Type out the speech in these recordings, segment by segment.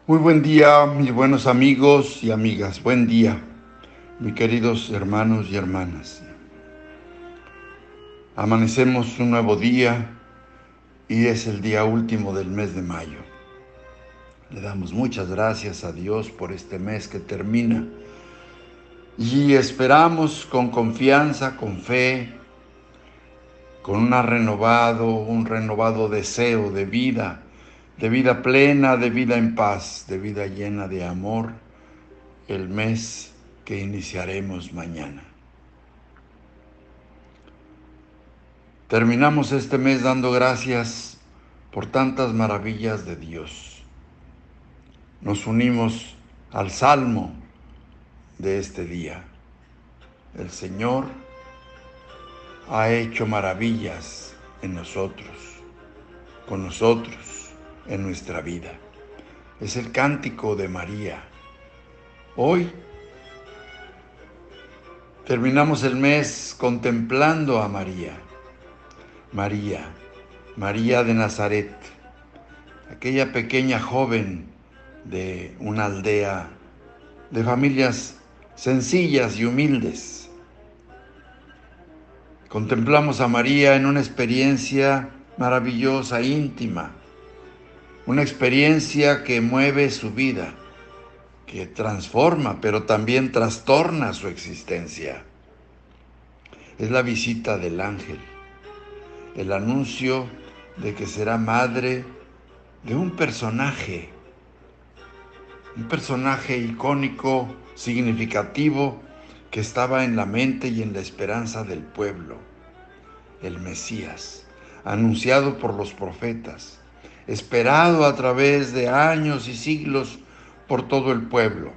Muy buen día, mis buenos amigos y amigas. Buen día, mis queridos hermanos y hermanas. Amanecemos un nuevo día y es el día último del mes de mayo. Le damos muchas gracias a Dios por este mes que termina y esperamos con confianza, con fe, con un renovado deseo de vida plena, de vida en paz, de vida llena de amor, el mes que iniciaremos mañana. Terminamos este mes dando gracias por tantas maravillas de Dios. Nos unimos al salmo de este día. El Señor ha hecho maravillas en nosotros, con nosotros, en nuestra vida. Es el cántico de María. Hoy terminamos el mes contemplando a María. María de Nazaret, aquella pequeña joven de una aldea de familias sencillas y humildes. Contemplamos a María en una experiencia maravillosa, íntima, una experiencia que mueve su vida, que transforma, pero también trastorna su existencia. Es la visita del ángel, el anuncio de que será madre de un personaje icónico, significativo, que estaba en la mente y en la esperanza del pueblo, el Mesías, anunciado por los profetas, esperado a través de años y siglos por todo el pueblo,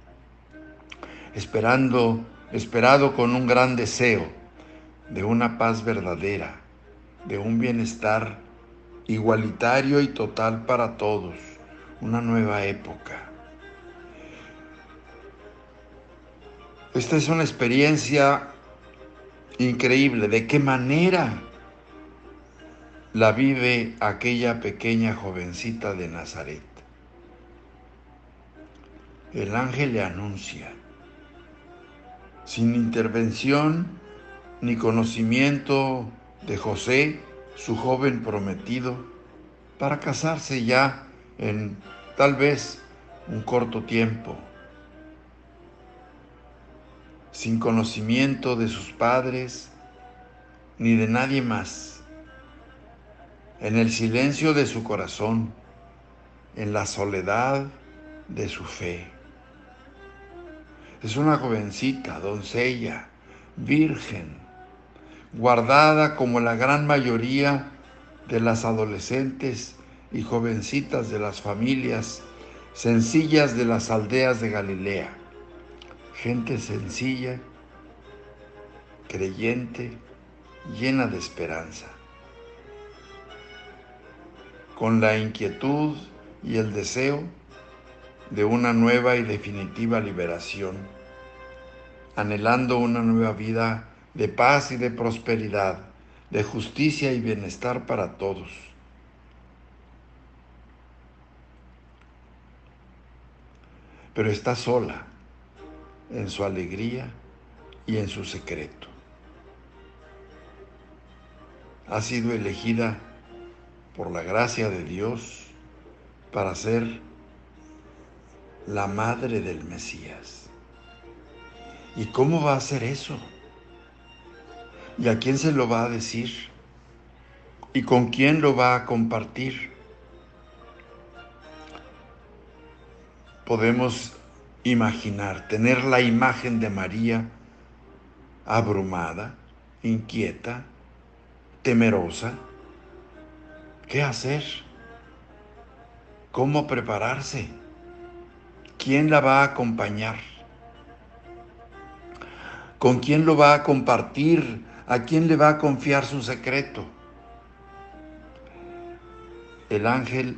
esperado con un gran deseo de una paz verdadera, de un bienestar igualitario y total para todos, una nueva época. Esta es una experiencia increíble. ¿De qué manera la vive aquella pequeña jovencita de Nazaret? El ángel le anuncia, sin intervención ni conocimiento de José, su joven prometido, para casarse ya en tal vez un corto tiempo, sin conocimiento de sus padres ni de nadie más, en el silencio de su corazón, en la soledad de su fe. Es una jovencita, doncella, virgen, guardada como la gran mayoría de las adolescentes y jovencitas de las familias sencillas de las aldeas de Galilea. Gente sencilla, creyente, llena de esperanza, con la inquietud y el deseo de una nueva y definitiva liberación, anhelando una nueva vida de paz y de prosperidad, de justicia y bienestar para todos. Pero está sola en su alegría y en su secreto. Ha sido elegida por la gracia de Dios para ser la madre del Mesías. ¿Y cómo va a hacer eso? ¿Y a quién se lo va a decir? ¿Y con quién lo va a compartir? Podemos imaginar, tener la imagen de María abrumada, inquieta, temerosa. ¿Qué hacer? ¿Cómo prepararse? ¿Quién la va a acompañar? ¿Con quién lo va a compartir? ¿A quién le va a confiar su secreto? El ángel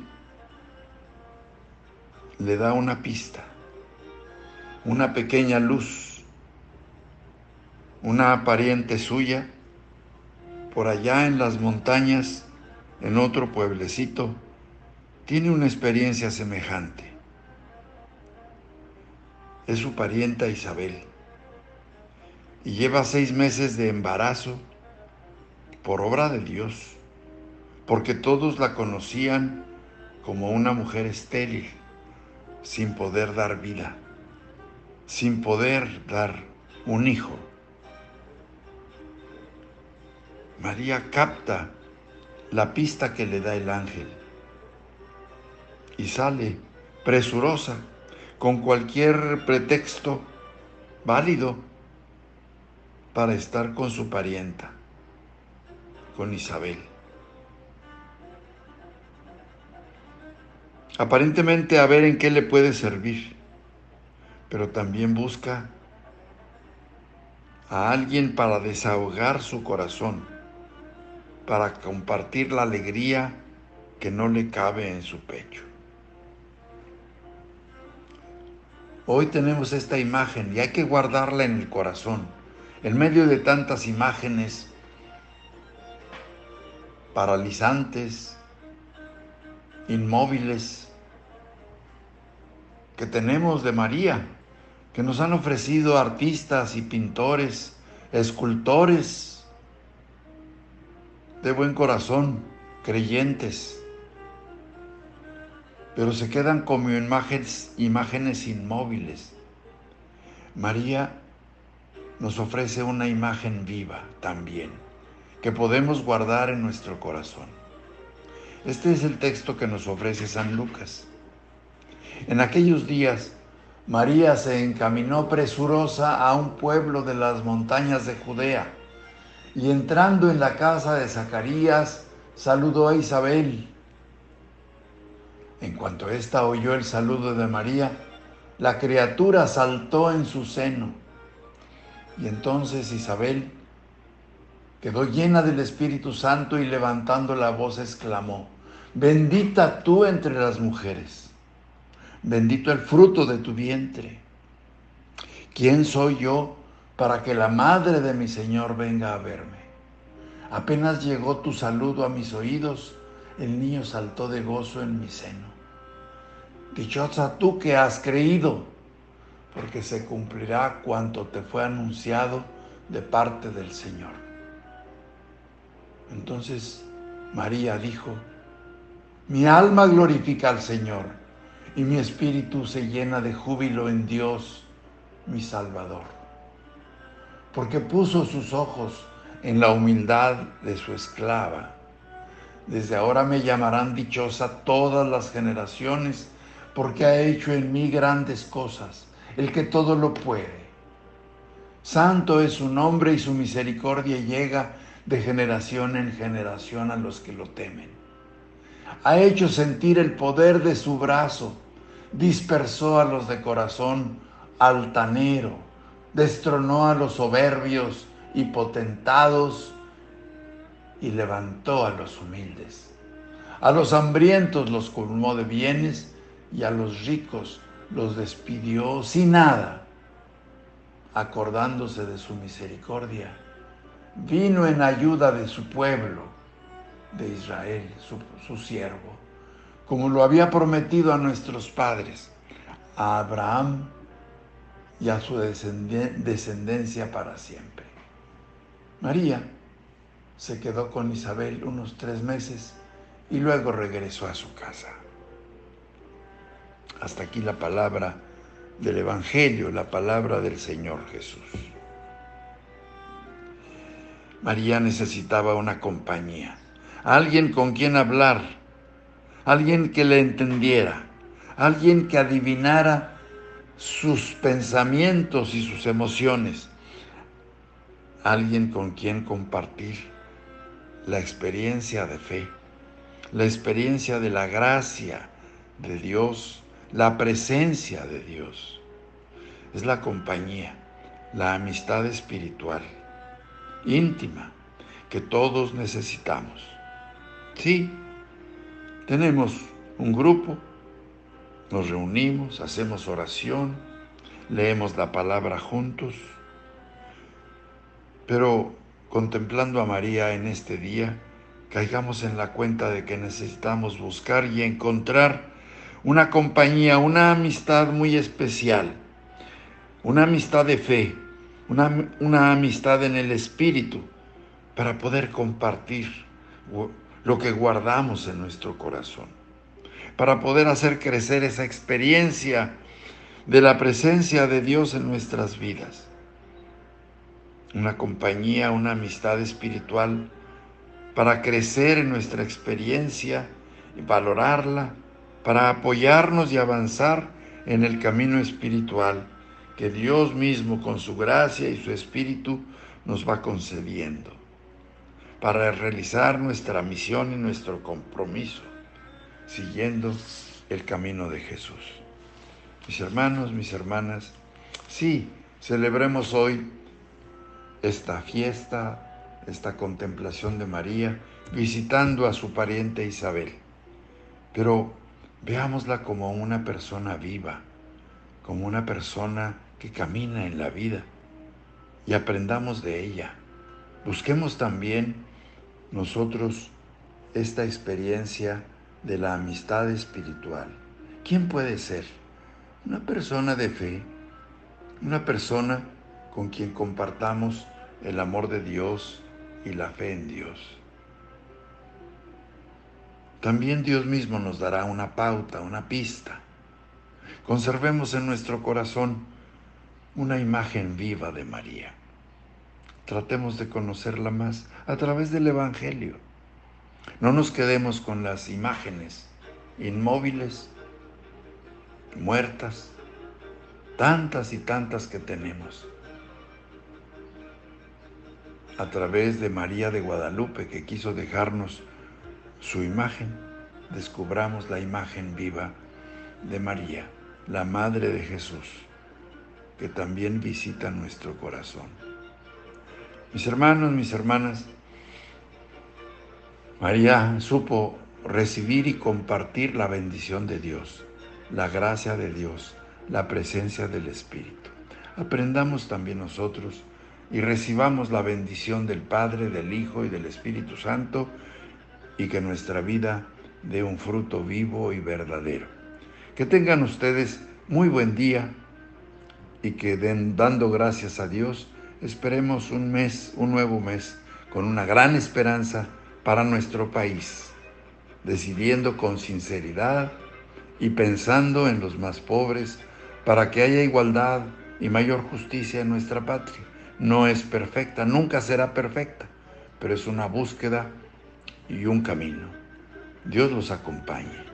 le da una pista, una pequeña luz. Una pariente suya, por allá en las montañas, en otro pueblecito, tiene una experiencia semejante. es su parienta Isabel y lleva 6 meses de embarazo por obra de Dios, porque todos la conocían como una mujer estéril, sin poder dar vida, sin poder dar un hijo. María capta la pista que le da el ángel y sale presurosa, con cualquier pretexto válido, para estar con su parienta, con Isabel. Aparentemente a ver en qué le puede servir, pero también busca a alguien para desahogar su corazón, para compartir la alegría que no le cabe en su pecho. Hoy tenemos esta imagen y hay que guardarla en el corazón, en medio de tantas imágenes paralizantes, inmóviles, que tenemos de María, que nos han ofrecido artistas y pintores, escultores de buen corazón, creyentes, pero se quedan como imágenes inmóviles. María nos ofrece una imagen viva también, que podemos guardar en nuestro corazón. Este es el texto que nos ofrece San Lucas. En aquellos días, María se encaminó presurosa a un pueblo de las montañas de Judea, y entrando en la casa de Zacarías, saludó a Isabel. En cuanto ésta oyó el saludo de María, la criatura saltó en su seno. Y entonces Isabel quedó llena del Espíritu Santo y levantando la voz exclamó: «Bendita tú entre las mujeres, bendito el fruto de tu vientre. ¿Quién soy yo para que la madre de mi Señor venga a verme? Apenas llegó tu saludo a mis oídos, el niño saltó de gozo en mi seno. Dichosa tú que has creído, porque se cumplirá cuanto te fue anunciado de parte del Señor». Entonces María dijo: «Mi alma glorifica al Señor, y mi espíritu se llena de júbilo en Dios, mi Salvador, porque puso sus ojos en la humildad de su esclava. Desde ahora me llamarán dichosa todas las generaciones, porque ha hecho en mí grandes cosas, el que todo lo puede. Santo es su nombre y su misericordia llega de generación en generación a los que lo temen. Ha hecho sentir el poder de su brazo, dispersó a los de corazón altanero, destronó a los soberbios y potentados y levantó a los humildes. A los hambrientos los colmó de bienes y a los ricos los despidió sin nada. Acordándose de su misericordia, vino en ayuda de su pueblo, de Israel, su siervo, como lo había prometido a nuestros padres, a Abraham y a su descendencia para siempre. María se quedó con Isabel unos 3 meses y luego regresó a su casa. Hasta aquí la palabra del Evangelio, la palabra del Señor Jesús. María necesitaba una compañía, alguien con quien hablar, alguien que le entendiera, alguien que adivinara sus pensamientos y sus emociones, alguien con quien compartir la experiencia de fe, la experiencia de la gracia de Dios, la presencia de Dios. Es la compañía, la amistad espiritual, íntima, que todos necesitamos. Sí, tenemos un grupo, nos reunimos, hacemos oración, leemos la palabra juntos, pero contemplando a María en este día, caigamos en la cuenta de que necesitamos buscar y encontrar una compañía, una amistad muy especial, una amistad de fe, una amistad en el Espíritu, para poder compartir lo que guardamos en nuestro corazón, para poder hacer crecer esa experiencia de la presencia de Dios en nuestras vidas. Una compañía, una amistad espiritual para crecer en nuestra experiencia y valorarla, para apoyarnos y avanzar en el camino espiritual que Dios mismo con su gracia y su Espíritu nos va concediendo, para realizar nuestra misión y nuestro compromiso, siguiendo el camino de Jesús. Mis hermanos, mis hermanas, sí, celebremos hoy esta fiesta, esta contemplación de María, visitando a su pariente Isabel. Pero veámosla como una persona viva, como una persona que camina en la vida, y aprendamos de ella. Busquemos también nosotros esta experiencia de la amistad espiritual. ¿Quién puede ser? Una persona de fe, una persona con quien compartamos el amor de Dios y la fe en Dios. También Dios mismo nos dará una pauta, una pista. Conservemos en nuestro corazón una imagen viva de María. Tratemos de conocerla más a través del Evangelio. No nos quedemos con las imágenes inmóviles, muertas, tantas y tantas que tenemos. A través de María de Guadalupe, que quiso dejarnos su imagen, descubramos la imagen viva de María, la Madre de Jesús, que también visita nuestro corazón. Mis hermanos, mis hermanas, María supo recibir y compartir la bendición de Dios, la gracia de Dios, la presencia del Espíritu. Aprendamos también nosotros y recibamos la bendición del Padre, del Hijo y del Espíritu Santo, y que nuestra vida dé un fruto vivo y verdadero. Que tengan ustedes muy buen día y que dando gracias a Dios, esperemos un nuevo mes, con una gran esperanza para nuestro país, decidiendo con sinceridad y pensando en los más pobres, para que haya igualdad y mayor justicia en nuestra patria. No es perfecta, nunca será perfecta, pero es una búsqueda y un camino. Dios los acompañe.